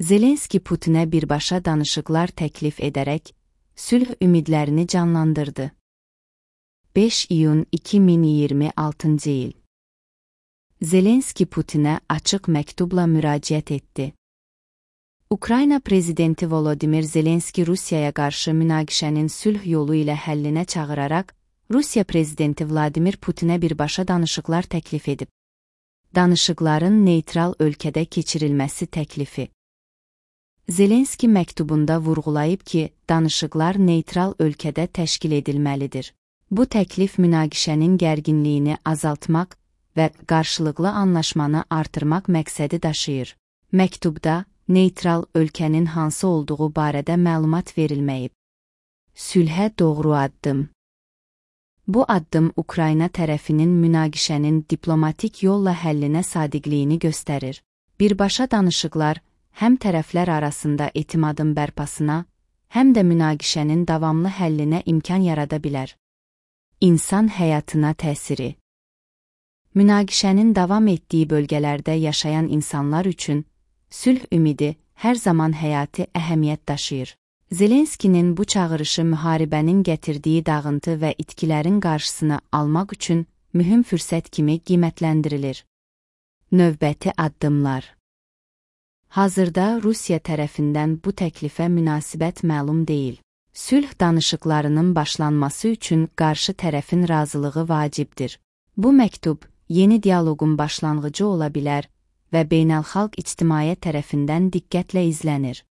Zelenski Putinə birbaşa danışıqlar təklif edərək, sülh ümidlərini canlandırdı. 5 iyun 2026 il. Zelenski Putinə açıq məktubla müraciət etdi. Ukrayna prezidenti Volodymyr Zelenski Rusiyaya qarşı münaqişənin sülh yolu ilə həllinə çağıraraq, Rusiya prezidenti Vladimir Putinə birbaşa danışıqlar təklif edib. Danışıqların neytral ölkədə keçirilməsi təklifi. Zelenski məktubunda vurğulayıb ki, danışıqlar neytral ölkədə təşkil edilməlidir. Bu təklif münaqişənin gərginliyini azaltmaq və qarşılıqlı anlaşmanı artırmaq məqsədi daşıyır. Məktubda neytral ölkənin hansı olduğu barədə məlumat verilməyib. Sülhə doğru addım. Bu addım Ukrayna tərəfinin münaqişənin diplomatik yolla həllinə sadiqliyini göstərir. Birbaşa danışıqlar həm tərəflər arasında etimadın bərpasına, həm də münaqişənin davamlı həllinə imkan yarada bilər. İnsan həyatına təsiri. Münaqişənin davam etdiyi bölgələrdə yaşayan insanlar üçün sülh ümidi hər zaman həyati əhəmiyyət daşıyır. Zelenskinin bu çağırışı müharibənin gətirdiyi dağıntı və itkilərin qarşısını almaq üçün mühüm fürsət kimi qiymətləndirilir. Növbəti addımlar. Hazırda Rusiya tərəfindən bu təklifə münasibət məlum deyil. Sülh danışıqlarının başlanması üçün qarşı tərəfin razılığı vacibdir. Bu məktub yeni dialoqun başlanğıcı ola bilər və beynəlxalq ictimaiyyət tərəfindən diqqətlə izlənir.